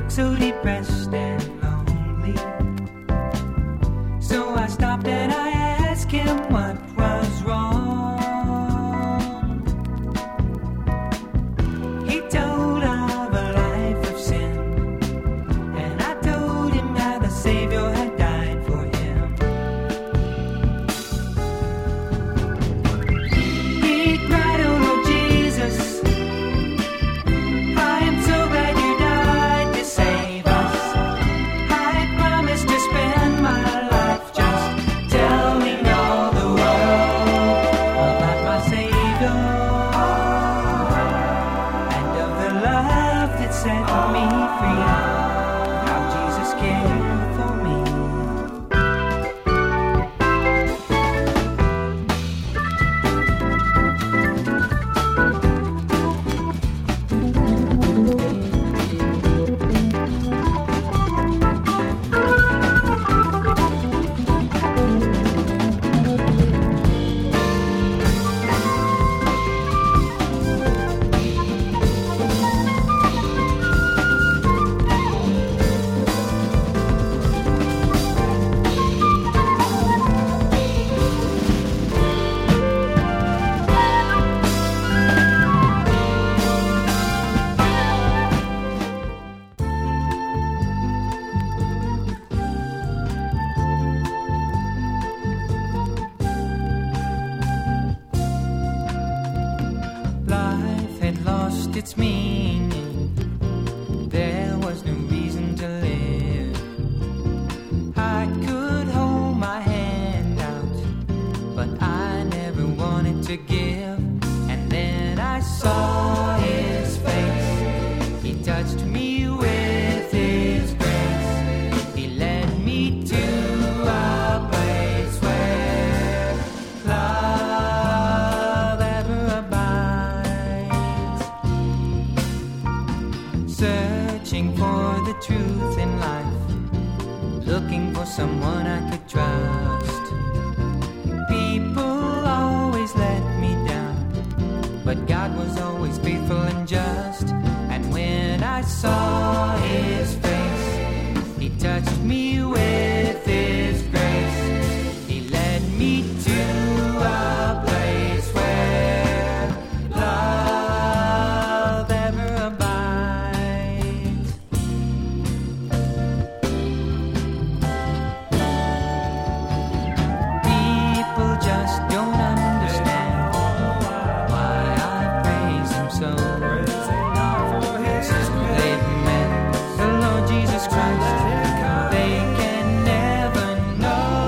so depressed and lonely. So I stopped and I asked him what was wrong. He told of a life of sin, and I told him how the Savior had died for him. He cried, "Oh Lord Jesus, I am so glad you died to save us. I promised to spend my life just telling all the world about my Savior and of the love that set me free, how Jesus cared for me." Life had lost its meaning. There was no reason to live. I could hold my hand out, but I never wanted to give. And then I saw his face. He touched me with his grace. He led me to a place where love ever abides. Searching for the truth in life, looking for someone I could trust. People always let me down, but God was always faithful and just. And when I saw his face, he touched me with his grace. He led me to a place where love ever abides. People just don't understand why I praise him so. They've met the Lord Jesus Christ. They can never know.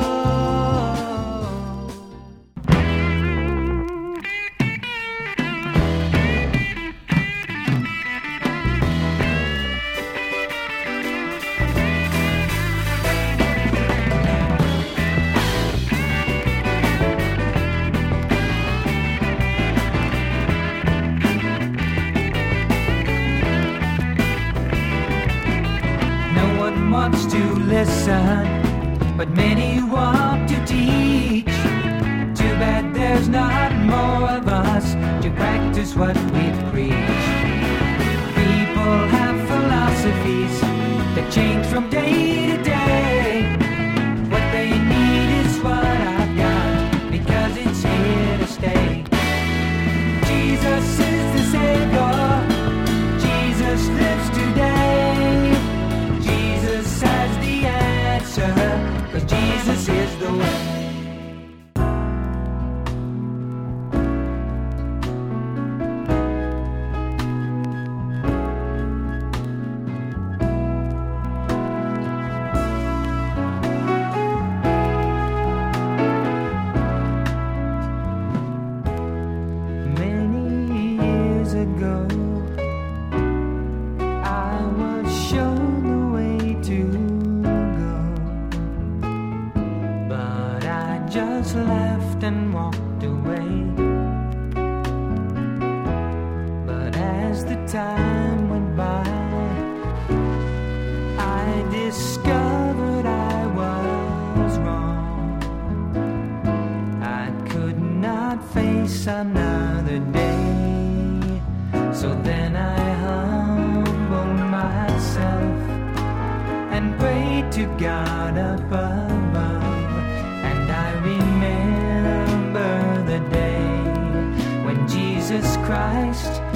No one wants to listen, but many want to teach. Too bad there's not more of us to practice what we preach. People have philosophies that change from day to day. What they need is what I've got, because it's here to stay. Jesus is the Savior. Jesus lives today. Jesus has the answer, 'cause Jesus is the way. Many years ago, I was shown the way to go, but I just left and walked away. But as the time went by, I discovered I was wrong. I could not face another day. So then I humbled myself God above. And I remember the day when Jesus Christ